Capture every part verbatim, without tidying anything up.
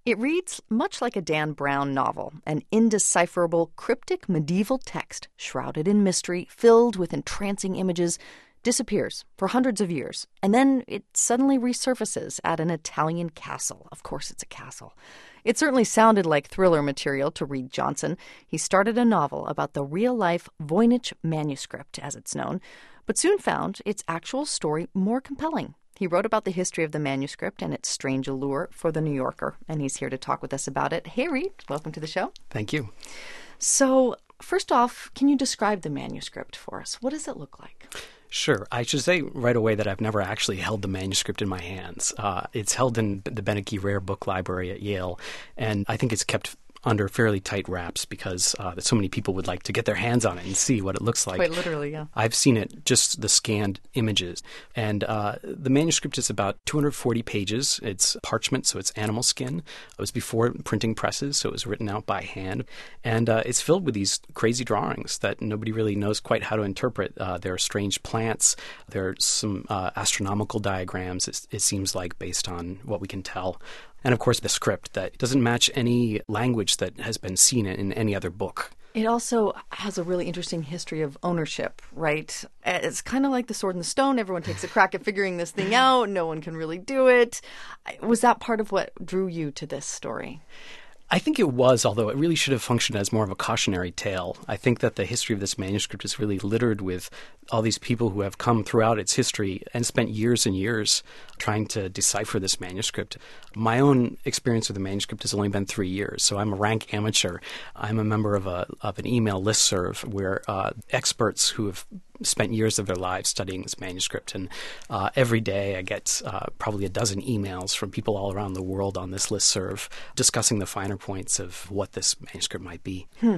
It reads much like a Dan Brown novel, an indecipherable, cryptic medieval text shrouded in mystery, filled with entrancing images, disappears for hundreds of years, and then it suddenly resurfaces at an Italian castle. Of course it's a castle. It certainly sounded like thriller material to Reed Johnson. He started a novel about the real-life Voynich manuscript, as it's known, but soon found its actual story more compelling. He wrote about the history of the manuscript and its strange allure for The New Yorker, and he's here to talk with us about it. Hey, Reed, welcome to the show. Thank you. So, first off, can you describe the manuscript for us? What does it look like? Sure. I should say right away that I've never actually held the manuscript in my hands. Uh, it's held in the Beneke Rare Book Library at Yale, and I think it's kept under fairly tight wraps because uh, so many people would like to get their hands on it and see what it looks like. Quite literally, yeah. I've seen it, just the scanned images. And uh, the manuscript is about two hundred forty pages. It's parchment, so it's animal skin. It was before printing presses, so it was written out by hand. And uh, it's filled with these crazy drawings that nobody really knows quite how to interpret. Uh, there are strange plants. There are some uh, astronomical diagrams, it, it seems like, based on what we can tell. And, of course, the script that doesn't match any language that has been seen in any other book. It also has a really interesting history of ownership, right? It's kind of like the Sword and the Stone. Everyone takes a crack at figuring this thing out. No one can really do it. Was that part of what drew you to this story? I think it was, although it really should have functioned as more of a cautionary tale. I think that the history of this manuscript is really littered with all these people who have come throughout its history and spent years and years trying to decipher this manuscript. My own experience with the manuscript has only been three years, so I'm a rank amateur. I'm a member of a of an email listserv where uh, experts who have spent years of their lives studying this manuscript, and uh, every day I get uh, probably a dozen emails from people all around the world on this listserv discussing the finer points of what this manuscript might be. Hmm.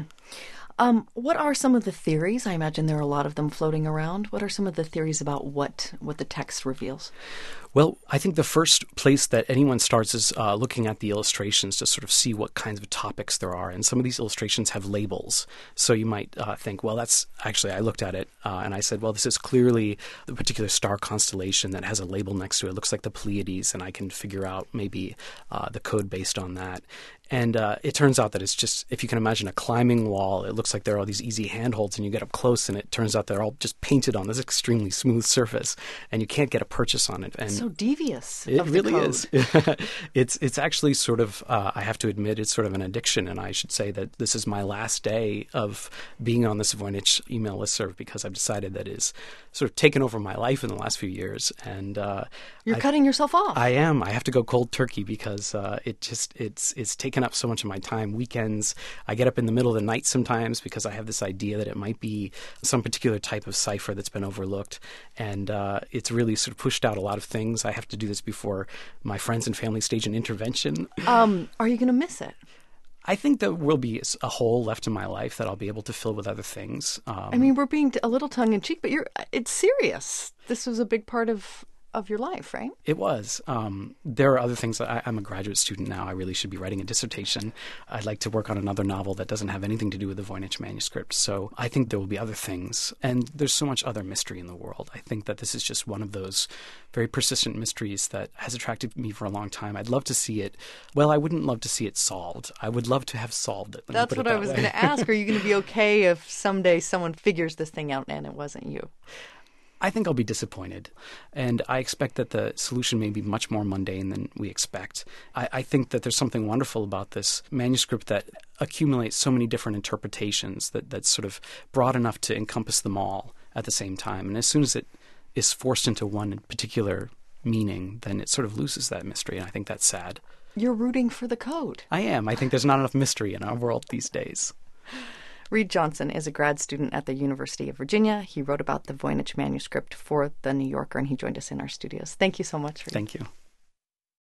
Um, what are some of the theories? I imagine there are a lot of them floating around. What are some of the theories about what, what the text reveals? Well, I think the first place that anyone starts is uh, looking at the illustrations to sort of see what kinds of topics there are. And some of these illustrations have labels. So you might uh, think, well, that's actually, I looked at it uh, and I said, well, this is clearly the particular star constellation that has a label next to it. It looks like the Pleiades, and I can figure out maybe uh, the code based on that. And uh, it turns out that it's just, if you can imagine a climbing wall, it looks like there are all these easy handholds, and you get up close, and it turns out they're all just painted on this extremely smooth surface, and you can't get a purchase on it. And so devious. It of really the code. is. it's it's actually sort of, uh, I have to admit, it's sort of an addiction, and I should say that this is my last day of being on this Voynich email listserv because I've decided that it's sort of taken over my life in the last few years. And uh, You're I, cutting yourself off. I am. I have to go cold turkey because uh, it just it's it's taken up so much of my time. Weekends, I get up in the middle of the night sometimes because I have this idea that it might be some particular type of cipher that's been overlooked, and uh, it's really sort of pushed out a lot of things. I have to do this before my friends and family stage an intervention. Um, are you going to miss it? I think there will be a hole left in my life that I'll be able to fill with other things. Um, I mean, we're being a little tongue-in-cheek, but you're it's serious. This was a big part of of your life, right? It was. Um, there are other things. I, I'm a graduate student now. I really should be writing a dissertation. I'd like to work on another novel that doesn't have anything to do with the Voynich manuscript. So I think there will be other things. And there's so much other mystery in the world. I think that this is just one of those very persistent mysteries that has attracted me for a long time. I'd love to see it. Well, I wouldn't love to see it solved. I would love to have solved it. That's what I was going to ask. Are you going to be okay if someday someone figures this thing out and it wasn't you? I think I'll be disappointed, and I expect that the solution may be much more mundane than we expect. I, I think that there's something wonderful about this manuscript that accumulates so many different interpretations that, that's sort of broad enough to encompass them all at the same time. And as soon as it is forced into one particular meaning, then it sort of loses that mystery, and I think that's sad. You're rooting for the code. I am. I think there's not enough mystery in our world these days. Reed Johnson is a grad student at the University of Virginia. He wrote about the Voynich manuscript for The New Yorker, and he joined us in our studios. Thank you so much, Reed. Thank you.